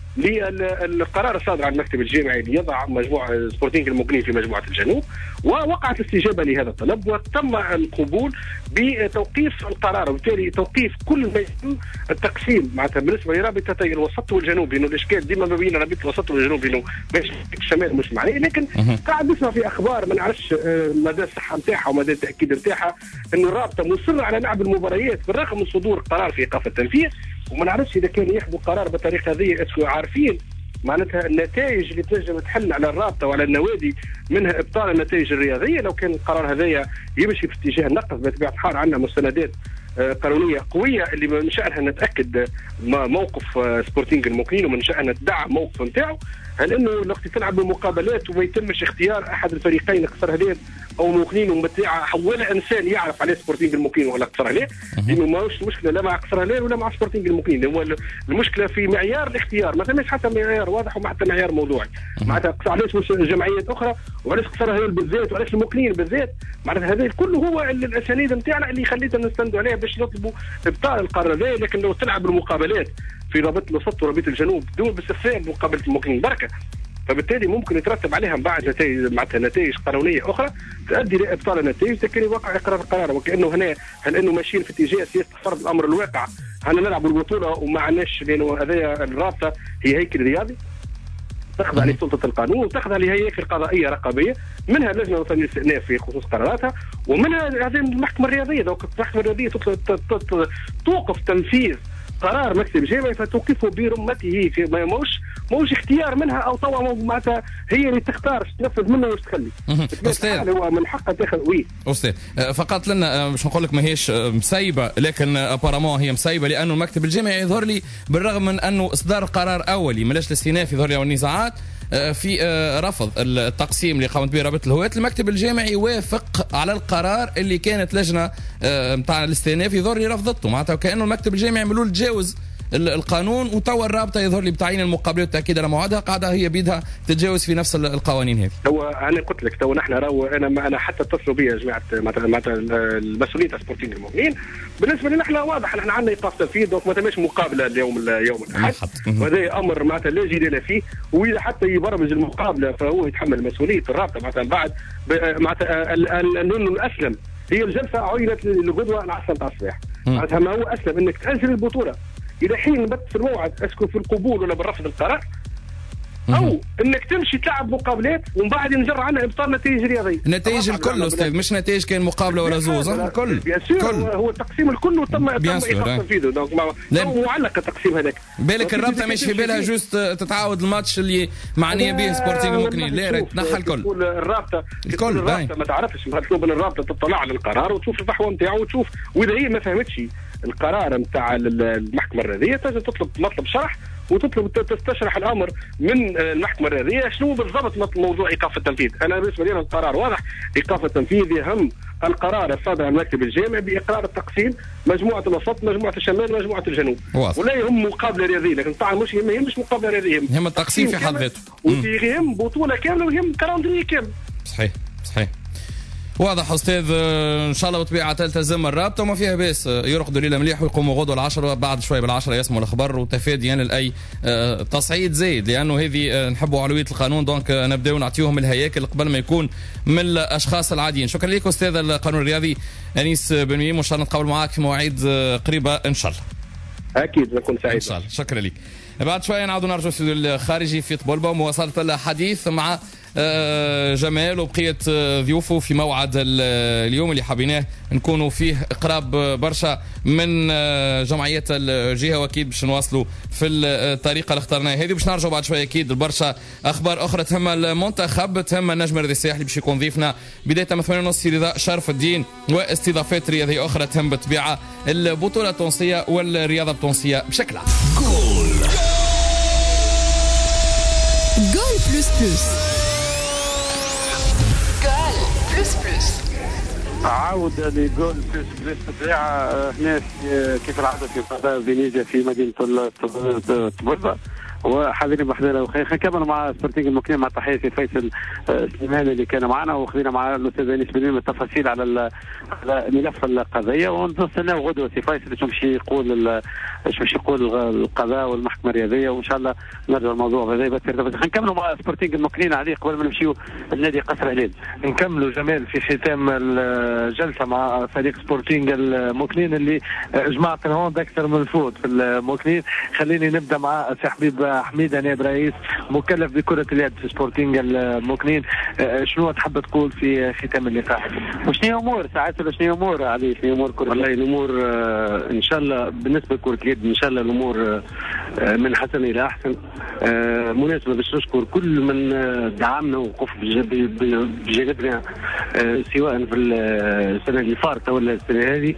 للقرار الصادر عن المكتب الجامعي ليضع مجموعه سبورتينغ المكنين في مجموعه الجنوب، ووقعت الاستجابه لهذا الطلب وتم القبول بتوقيف القرار، وبالتالي توقيف كل ما يتم التقسيم معناتها بالنسبه لرابطتي الوسط والجنوب، لانه الاشكال ديما ما بين رابطه الوسط والجنوب لانه باش الشمال مش معناه. لكن قاعد نسمع في اخبار ما نعرفش مدى الصحه نتاعها ومدى التاكيد نتاعها انه الرابطه مصره على لعب المباريات بالرغم من صدور قرار في ايقاف التنفيذ. وما نعرفش اذا كان ياخذوا قرار بالطريقه هذه اسكو عارفين معناتها النتائج اللي تنجم تحل على الرابطه وعلى النوادي منها ابطال النتائج الرياضيه. لو كان القرار هذايا يمشي في اتجاه النقص بطبيعه الحال عندنا مستندات قانونيه قويه اللي من شانها نتاكد موقف سبورتينغ المكنين ومن شانها تدعم موقف نتاعو. هل انه وقت تلعب بمقابلات وما يتمش اختيار احد الفريقين قصر هلال او مكنين ومتاع ولا انسان يعرف عليه سبورتينغ المكنين ولا قصر هلال، لانه ماهوش مشكله لا مع قصر هلال ولا مع سبورتينغ المكنين. هو المشكله في معيار الاختيار، ما ثماش حتى معيار واضح وما حتى معيار موضوعي. معناتها علاش مش جمعيات اخرى وعلاش قصر هلال بالذات وعلاش المكنين بالذات. معناتها هذا الكل هو الاسانيد نتاعنا اللي خليتنا نستندوا عليها باش نطلبوا ابطال القرار هذا. لكن لو تلعب المقابلات في رابطه الوسط ورابطه الجنوب دون باستثناء مقابله المكنين بركه، فبالتالي ممكن يترتب عليها بعد نتائج معناتها نتائج قانونيه اخرى تؤدي لابطال النتائج. لكن يوقع اقرار القرار وكانه هنا هل انه ماشيين في اتجاه سياسه فرض الامر الواقع، هنا نلعب البطوله وما عندناش، لانه هذايا الرابطه هي هيكل رياضي تخضع لسلطه القانون وتخضع لهياكل قضائيه رقابيه، منها اللجنه الوطنيه للاستئناف في خصوص قراراتها، ومنها هذه المحكمه الرياضيه. لو المحكمه الرياضيه توقف تنفيذ قرار مكتب جامعي فتوقفه برمته، في ما موش موش اختيار منها او طوع معناتها هي اللي تختار تنفذ منه واش تخلي. استاذ هو من حقها تاخذ. وي استاذ فقط لنا مش نقول لك ماهيش مسيبه، لكن ابارامون هي مسيبه لانه المكتب الجامعي يظهر لي بالرغم من انه اصدار قرار اولي من لجنه الاستئناف يظهر لي والنزاعات في رفض التقسيم اللي قامت به رابطه الهواة، المكتب الجامعي وافق على القرار اللي كانت لجنه نتاع الاستئناف يظهر لي رفضته. معناتها كانه المكتب الجامعي ملول تجاوز القانون، وتوا الرابطه يظهر لي بتعيين المقابلات والتاكيد على موعدها قاعده هي بيدها تتجاوز في نفس القوانين هذه. هو انا قلت لك تو نحن راهو انا انا حتى اتصلوا بي يا جماعه معناتها المسؤولين تاع سبورتينغ المكنين. بالنسبه لنا نحن واضح نحن عندنا ايقاف تنفيذ، دونك ما تماش مقابله اليوم اليوم الاحد، وهذا امر معناتها لا جدال فيه. واذا حتى يبرمج المقابله فهو يتحمل مسؤوليه الرابطه معناتها بعد معناتها الاسلم هي الجلسه عينت للغدوه العصر تاع الصباح. معناتها ما هو اسلم انك تاجل البطوله الى حين نبت في الموعد اسكو في القبول ولا بالرفض القرار. او انك تمشي تلعب مقابلات ومن بعد ينجر عنها ابطال نتائج رياضيه. النتائج الكل استاذ، مش نتائج كان مقابله ولا زوز، الكل كل هو التقسيم الكل تم تم ايقاف تنفيذه، دونك معلق التقسيم هذاك. بالك الرابطه مش في بالها جوست تتعاود الماتش اللي معنيه به سبورتينغ المكنين، لا تنحى الكل. الرابطه الكل الرابطه ما تعرفش، مطلوب من الرابطه تطلع على القرار وتشوف الفحوى نتاعو وتشوف، واذا هي ما فهمتش القرار نتاع المحكمه الرياضيه تجي تطلب مطلب شرح وتطلب تستشرح الامر من المحكمه الرياضيه شنو بالضبط موضوع ايقاف التنفيذ. انا بالنسبه لي القرار واضح، ايقاف التنفيذ يهم القرار الصادر عن المكتب الجامعي باقرار التقسيم مجموعه الوسط، مجموعه الشمال، مجموعه الجنوب، واضح. ولا يهم مقابله رياضيه، لكن طبعا مش ما يهمش مقابله رياضيه، يهم التقسيم في حد ذاته، ويهم بطوله كامله ويهم كالندري كامل. صحيح صحيح واضح استاذ. ان شاء الله بطبيعه تلتزم الرابطه وما فيها باس، يرقدوا ليله مليح ويقوموا غدوه العشرة، بعد شوي بالعشرة يسمعوا الاخبار وتفاديا لاي تصعيد زايد، لانه هذه نحبوا علويه القانون، دونك نبداو نعطيهم الهياكل قبل ما يكون من الاشخاص العاديين. شكرا لك استاذ القانون الرياضي انيس بن ميم، وان شاء الله نتقابل معك في مواعيد قريبه ان شاء الله. اكيد نكون سعيد ان شاء الله. شكرا لك. بعد شويه نعاودوا نرجعوا في الخارجي في طبولبه ومواصله الحديث مع جمال وبقية ضيوفه في موعد اليوم اللي حبيناه نكونوا فيه قراب برشا من جمعية الجهة، واكيد باش نواصلوا في الطريقة اللي اخترناها هذه. باش نرجعوا بعد شوية اكيد برشا اخبار اخرى تهم المنتخب، تهم النجم الرياضي الساحلي باش يكون ضيفنا بداية من ثمانية ونص رضا شرف الدين، واستضافات رياضية اخرى تهم بالطبيعة البطولة التونسية والرياضة التونسية بشكل عام. جول جول بلس بلس بلس بلس عودة لجول بلس بلس بالطبيعة هنا كيف العادة في قضاء فينيزيا في مدينة طبولبة، وحاضرين بحضيره وخير. نكمل مع سبورتينغ المكنين مع تحياتي فيصل سليمان اللي كان معنا، وخذينا مع الاستاذ انيس بن ميم التفاصيل على على ملف القضيه، ونستناو غدوه سي فيصل شو باش يقول شو باش يقول القضاء والمحكمه الرياضيه، وان شاء الله نرجع الموضوع هذا. بس نكملوا مع سبورتينغ المكنين عليه قبل ما نمشيو لنادي قصر هلال. نكملوا جمال في ختام الجلسه مع فريق سبورتينغ المكنين اللي جمعت الهوند اكثر من الفوت في المكنين. خليني نبدا مع سي حبيب حميد نائب رئيس مكلف بكرة اليد في سبورتينغ المكنين، شنو تحب تقول في ختام اللقاء؟ وشنو امور ساعات ولا شنو امور علي في امور كرة؟ والله الامور ان شاء الله بالنسبه لكرة اليد ان شاء الله الامور من حسن الى احسن. مناسبه باش نشكر كل من دعمنا ووقف بجانبنا سواء في السنه اللي فاتت ولا السنه هذه،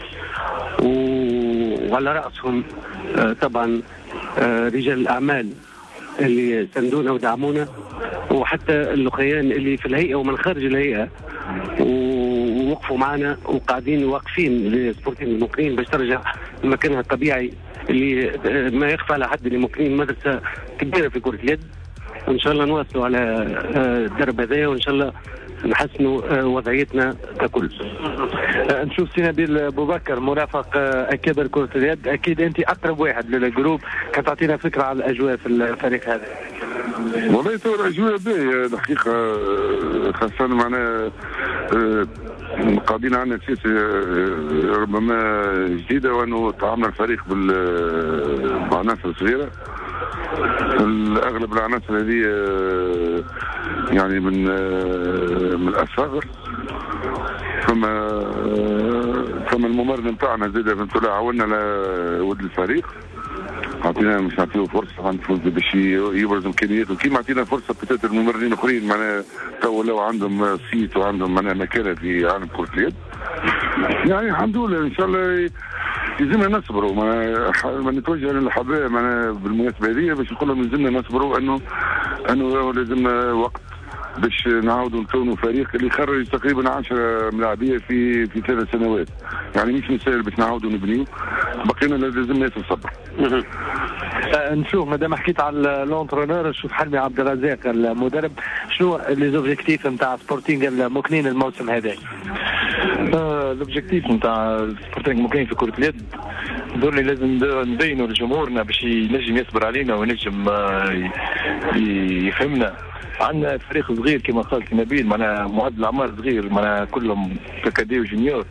وعلى راسهم طبعا رجال الاعمال اللي ساندونا ودعمونا، وحتى اللقيان اللي في الهيئه ومن خارج الهيئه ووقفوا معنا وقاعدين واقفين لسبورتينغ المكنين باش ترجع لمكانها الطبيعي اللي ما يخفى على حد اللي مكنين مدرسه كبيره في كره اليد. وان شاء الله نواصلوا على الدرب هذايا، وان شاء الله نحسنوا وضعيتنا ككل. نشوف سي نبيل بوبكر مرافق اكابر كرة اليد، اكيد انت اقرب واحد للجروب، كتعطينا فكره على الاجواء في الفريق هذا. والله تو الاجواء باهيه الحقيقه، خاصه معنا قاعدين عندنا سياسه ربما جديده، وانه طعمنا الفريق بالعناصر الصغيره. اغلب العناصر هذه يعني من من الاصغر، فما فما الممرض نتاعنا زاد بنت الله عاوننا لولد الفريق، عطينا مش نعطيه فرصه باش يبرز امكانياته كيما عطينا فرصه بتات الممرضين الاخرين معناها تو لو عندهم صيت وعندهم معناها مكانه في عالم كره اليد. يعني الحمد لله ان شاء الله لازمنا نصبروا، ما نتوجه للحباء معنا بالمناسبه هذه باش نقول لهم لازمنا نصبروا انه انه لازمنا وقت باش نعاودوا نكونوا فريق اللي خرج تقريبا عشرة ملاعبيه في في ثلاث سنوات، يعني مش مسائل باش نعاودوا نبنيو، بقينا لازمنا ياسر صبر. نشوف مادام حكيت على لونترونور، نشوف حلمي عبد الرزاق المدرب، شنو لي زوبجيكتيف نتاع سبورتينغ المكنين الموسم هذا؟ لوبجيكتيف نتاع سبورتينغ المكنين في كرة اليد دول اللي لازم نبينوا لجمهورنا باش ينجم يصبر علينا وينجم يفهمنا. عندنا فريق صغير كما قال سي نبيل، معنا معدل اعمار صغير، معنا كلهم كاكادي وجونيور،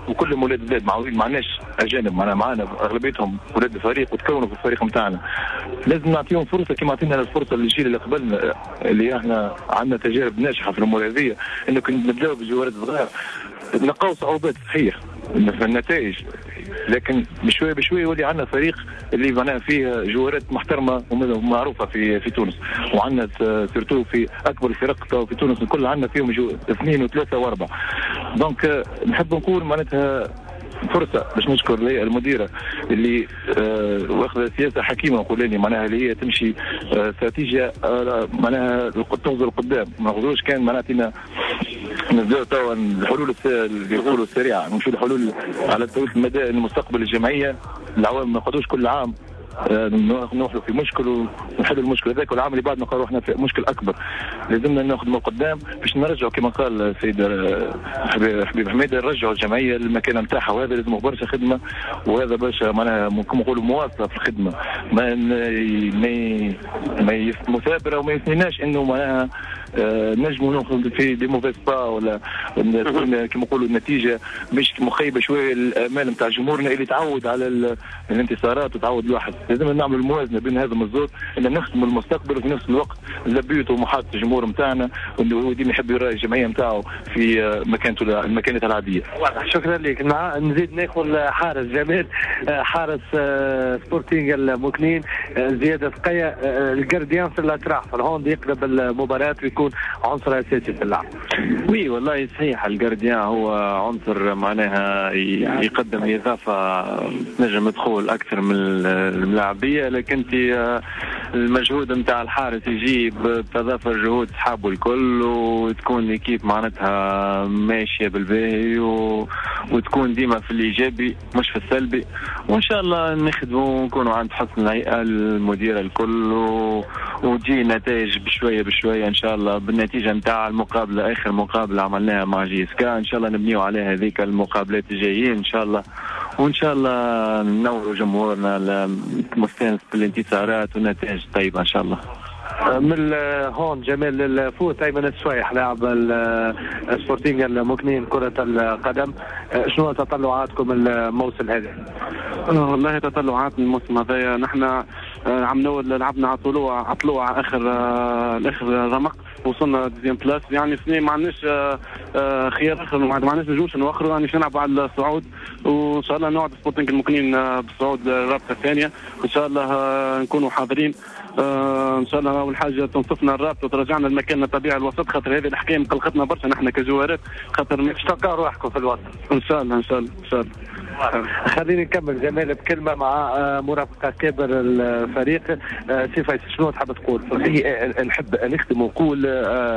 وكلهم ولاد بلاد معودين، ما عندناش اجانب، معنا معنا اغلبيتهم ولاد الفريق وتكونوا في الفريق نتاعنا. لازم نعطيهم فرصه كما عطينا الفرصه للجيل اللي قبلنا اللي احنا عندنا تجارب ناجحه في الامور هذه، انه كنا نبداو بجوارات صغار نلقاو صعوبات صحيح في النتائج، لكن بشويه بشويه يولي عندنا فريق اللي معناها فيه جوارات محترمه ومعروفه في في تونس، وعندنا سيرتو في اكبر الفرق في تونس الكل عندنا فيهم اثنين وثلاثه واربعه. دونك نحب نقول معناتها فرصه باش نشكر المديره اللي آه واخذه سياسه حكيمه نقول لي معناها اللي هي تمشي آه استراتيجيه آه معناها تنظر لقدام، ما ناخذوش كان معناتنا نبداو توا الحلول اللي يقولوا السريعه، نمشوا الحلول على طويل المدى المستقبل الجمعيه العوام، ما ناخذوش كل عام نوصلوا في مشكل ونحلوا المشكل هذاك، والعام اللي بعد نلقاو روحنا في مشكل اكبر. لازمنا ناخذ من قدام باش نرجعوا كما قال السيد حبيب حميده، نرجعوا الجمعيه للمكان نتاعها، وهذا لازم برشا خدمه، وهذا برشا معناها كما نقولوا مواصله في الخدمه، ما ما مثابره وما يثنيناش انه معناها نجموا ناخذ في دي موفيز با ولا كما نقولوا النتيجه مش مخيبه شويه الامال نتاع جمهورنا اللي تعود على الانتصارات وتعود الواحد. لازم نعمل الموازنه بين هذا والزوج، ان نخدم المستقبل وفي نفس الوقت نلبيو طموحات الجمهور نتاعنا، وانه هو ديما يحب يرى الجمعيه نتاعو في مكانته المكانه العاديه. شكرا لك. نزيد ناخذ حارس جمال، حارس سبورتينغ المكنين زياد قيا، الجارديان في الاطراف الهوند يقلب المباراه ويكون عنصر اساسي في اللعب. وي والله صحيح، الجارديان هو عنصر معناها يقدم اضافه نجم تدخل اكثر من الملاعبيه، لكن في المجهود نتاع الحارس يجي بتضافر جهود صحابه الكل، وتكون ليكيب معناتها ماشيه بالباهي و... وتكون ديما في الايجابي مش في السلبي، وان شاء الله نخدموا ونكونوا عند حسن الهيئه المديره الكل و... وتجي نتائج بشويه بشويه ان شاء الله. بالنتيجه نتاع المقابله اخر مقابله عملناها مع جيسكا ان شاء الله نبنيو عليها هذيك المقابلات الجايين ان شاء الله، وان شاء الله ننوروا جمهورنا مستانس بالانتصارات والنتائج طيبه ان شاء الله. من هون جمال الفوت ايمن السويح لاعب السبورتينغ المكنين كره القدم، شنو تطلعاتكم الموسم هذا؟ والله تطلعات الموسم هذا نحن عم نول لعبنا على طلوع على طلوع اخر الاخر رمق، وصلنا ديزيام بلاس، يعني سنين ما عندناش خيار اخر، ما عندناش نجوش نوخروا، يعني نلعبوا على الصعود، وان شاء الله نوعد سبورتينغ المكنين بالصعود الرابطه الثانيه، وان شاء الله نكونوا حاضرين. آه ان شاء الله اول حاجه تنصفنا الرابطه وترجعنا لمكاننا الطبيعي الوسط، خاطر هذه الاحكام قلقتنا برشا نحن كجوارات، خاطر مش تلقاو روحكم في الوسط ان شاء الله ان شاء الله ان شاء الله. خليني نكمل جمال بكلمه مع مرافق كابر الفريق. سي فايز شنو تحب تقول؟ نحب نختم ونقول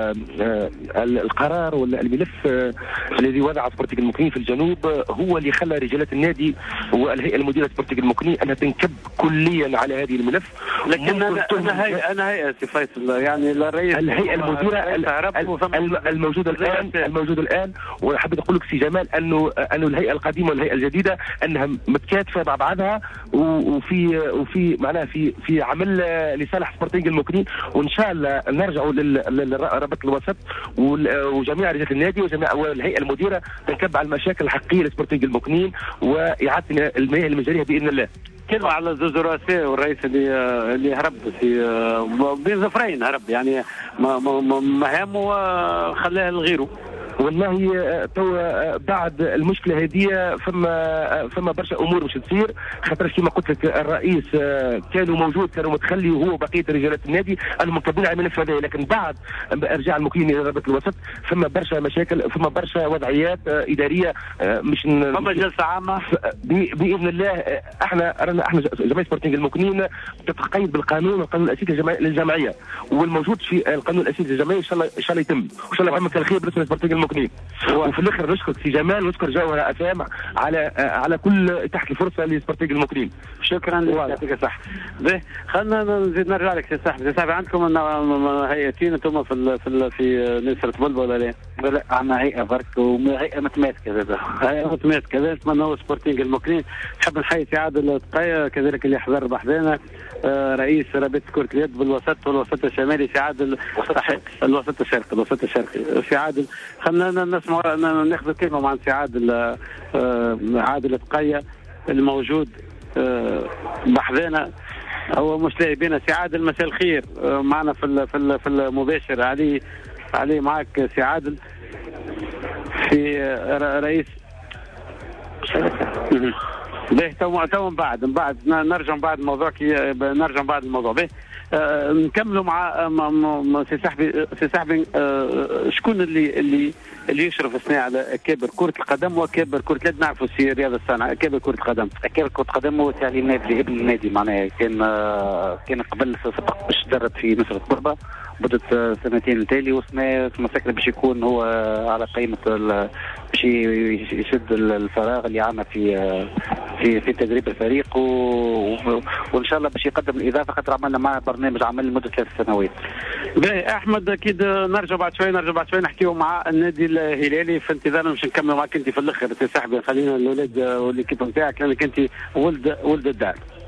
القرار ولا الملف الذي وضع سبورتينغ المكنين في الجنوب هو اللي خلى رجالات النادي والهيئه المديره سبورتينغ المكنين انها تنكب كليا على هذه الملف. لكن انا انا هيئه انا هيئه سي فيصل، يعني الرئيس الهيئه المديره الموجوده الان الموجوده الان وحبيت اقول لك سي جمال انه انه الهيئه القديمه والهيئه الجديده انها متكاتفه مع بعضها، وفي وفي معناها في في عمل لصالح سبورتينغ المكنين، وان شاء الله نرجعوا للرابط الوسط وجميع رجال النادي وجميع والهيئه المديره تنكب على المشاكل الحقيقيه لسبورتينغ المكنين واعاده المياه المجاريه باذن الله. كلمة على زوج رؤساء والرئيس اللي اللي هرب في بين ظفرين، هرب يعني مهامه وخلاها لغيره. والله تو بعد المشكله هذه فما فما برشا امور باش تصير، خاطر كما قلت لك الرئيس كانوا موجود كانوا متخلي وهو بقيه رجالات النادي انهم مكتبين على الملف هذا، لكن بعد ارجاع المكنين الى رابطه الوسط فما برشا مشاكل، فما برشا وضعيات اداريه مش فما جلسه عامه باذن الله. احنا رانا احنا جمعيه سبورتينغ المكنين تتقيد بالقانون والقانون الاساسي للجمعيه، والموجود في القانون الاساسي للجمعيه ان شاء الله ان شاء الله يتم وان شاء الله يعمل الخير بالنسبه لسبورتينغ المكنين. وفي الاخر نشكر سي جمال ونشكر جوهر افام على على كل تحت الفرصه لسبورتينغ المكنين. شكرا لك يعطيك الصحه. باهي خلينا نزيد نرجع لك سي صاحبي، سي صاحبي عندكم هيئتين انتم في في في نسرة بلبل ولا لا؟ لا عندنا هيئه برك وهيئه متماسكه زاد هيئه متماسكه زاد نتمنوا سبورتينغ المكنين. نحب نحيي سي عادل التقايه كذلك اللي حضر بحذانا آه رئيس رابطه كره اليد بالوسط والوسط الشمالي سي عادل الوسط الشرقي الوسط الشرقي سي عادل. خلينا نسمع ناخذ كلمه مع سي عادل آه عادل التقايه الموجود آه بحذانا. هو مش لاقي بينا سي عادل. مساء الخير آه معنا في في في المباشر. علي علي معك سي عادل في رئيس باهي. تو تو من بعد من بعد نرجع من بعد الموضوع كي نرجع من بعد الموضوع باهي. آه نكملوا مع سي صاحبي سي صاحبي آه شكون اللي اللي اللي يشرف اثناء على اكابر كره القدم واكابر كره اليد. نعرفوا سي رياض الصانع اكابر كره القدم اكابر كره القدم هو تاع النادي ابن النادي معناها كان آه كان قبل سبق باش تدرب في مصر الكبرى بدت سنتين تالي وسمع مسكنا باش يكون هو على قيمه باش يسد الفراغ اللي عندنا في في في تدريب الفريق و... وان شاء الله باش يقدم الاضافه خاطر عملنا معه برنامج عمل لمده ثلاث سنوات. باهي احمد اكيد نرجع بعد شوي نرجع بعد شوي نحكيو مع النادي الهلالي في انتظار باش نكملوا معك انت في الاخر سي صاحبي. خلينا الاولاد والليكيب نتاعك لانك انت ولد ولد الدار.